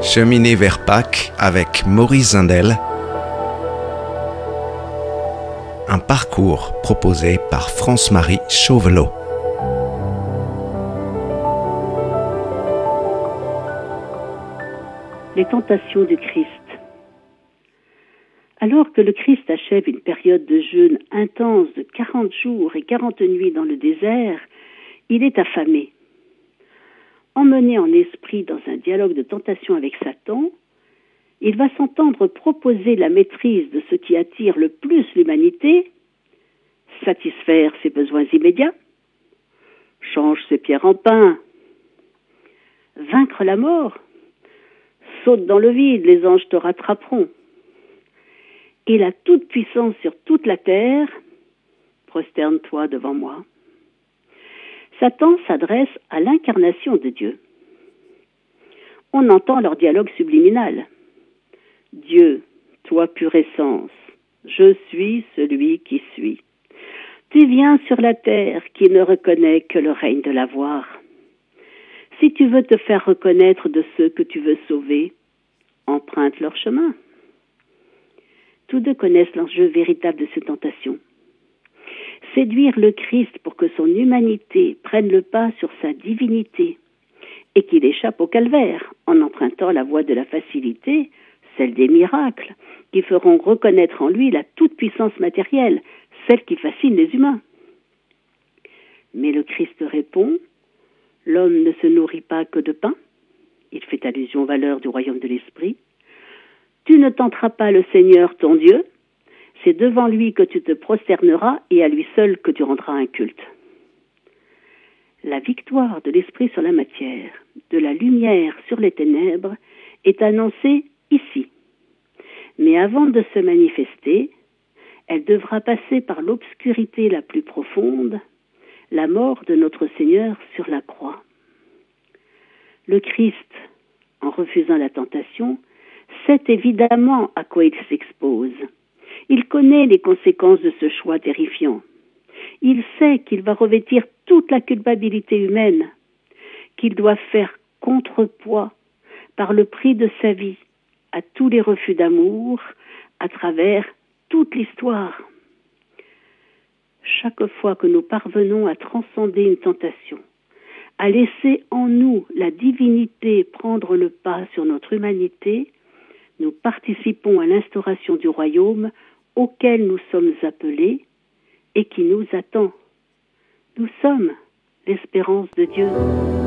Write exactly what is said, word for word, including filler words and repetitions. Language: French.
Cheminer vers Pâques avec Maurice Zindel. Un parcours proposé par France-Marie Chauvelot. Les tentations du Christ. Alors que le Christ achève une période de jeûne intense de quarante jours et quarante nuits dans le désert, il est affamé. Emmené en esprit dans un dialogue de tentation avec Satan, il va s'entendre proposer la maîtrise de ce qui attire le plus l'humanité, satisfaire ses besoins immédiats, change ses pierres en pain, vaincre la mort, saute dans le vide, les anges te rattraperont. Et la toute-puissance sur toute la terre, prosterne-toi devant moi. Satan s'adresse à l'incarnation de Dieu. On entend leur dialogue subliminal. Dieu, toi pure essence, je suis celui qui suis. Tu viens sur la terre qui ne reconnaît que le règne de l'avoir. Si tu veux te faire reconnaître de ceux que tu veux sauver, emprunte leur chemin. Tous deux connaissent l'enjeu véritable de ces tentations. Séduire le Christ pour que son humanité prenne le pas sur sa divinité et qu'il échappe au calvaire en empruntant la voie de la facilité, celle des miracles, qui feront reconnaître en lui la toute-puissance matérielle, celle qui fascine les humains. Mais le Christ répond, l'homme ne se nourrit pas que de pain. Il fait allusion aux valeurs du royaume de l'esprit. Tu ne tenteras pas le Seigneur ton Dieu, c'est devant lui que tu te prosterneras et à lui seul que tu rendras un culte. La victoire de l'esprit sur la matière, de la lumière sur les ténèbres, est annoncée ici. Mais avant de se manifester, elle devra passer par l'obscurité la plus profonde, la mort de notre Seigneur sur la croix. Le Christ, en refusant la tentation, sait évidemment à quoi il s'expose. Il connaît les conséquences de ce choix terrifiant. Il sait qu'il va revêtir toute la culpabilité humaine, qu'il doit faire contrepoids par le prix de sa vie à tous les refus d'amour à travers toute l'histoire. Chaque fois que nous parvenons à transcender une tentation, à laisser en nous la divinité prendre le pas sur notre humanité, nous participons à l'instauration du royaume auquel nous sommes appelés et qui nous attend. Nous sommes l'espérance de Dieu.